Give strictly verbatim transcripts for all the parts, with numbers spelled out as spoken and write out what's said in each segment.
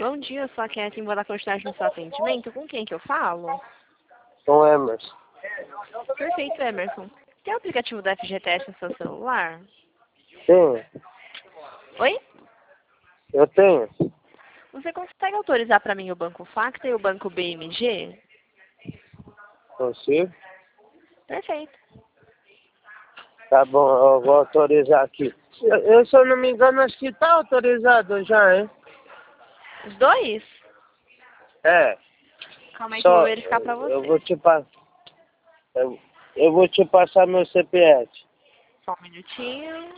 Bom dia, eu sou a Kathleen, vou dar continuidade no seu atendimento. Com quem que eu falo? Com o Emerson. Perfeito, Emerson. Tem o aplicativo da F G T S no seu celular? Tenho. Oi? Eu tenho. Você consegue autorizar para mim o Banco Facta e o Banco B M G? Consigo? Perfeito. Tá bom, eu vou autorizar aqui. Eu, eu, se eu não me engano, acho que tá autorizado já, hein? Os dois? É. Calma aí que eu vou Só, verificar para você. eu vou te passar. Eu, eu vou te passar meu C P F. Só um minutinho.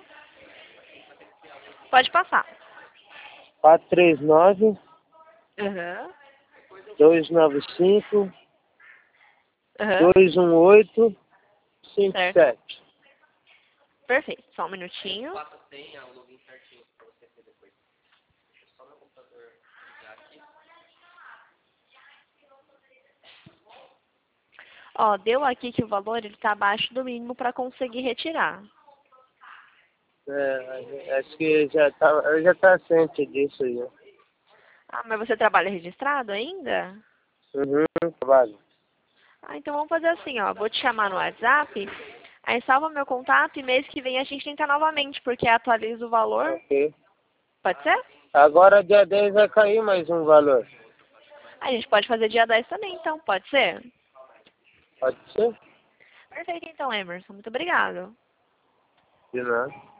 Pode passar. quatro três nove, Aham. dois nove cinco, Aham. dois um oito, cinco Certo. sete. Perfeito. Só um minutinho. Ó, deu aqui que o valor ele tá abaixo do mínimo para conseguir retirar. É, acho que já tá, eu já tá ciente disso aí. Ah, mas você trabalha registrado ainda? Uhum, trabalho. Ah, então vamos fazer assim, ó. Vou te chamar no WhatsApp, aí salva meu contato e mês que vem a gente tenta novamente, porque atualiza o valor. Ok. Pode ser? Agora dia dez vai cair mais um valor. A gente pode fazer dia dez também, então. Pode ser? Pode ser? Perfeito, então, Emerson. Muito obrigado. De nada.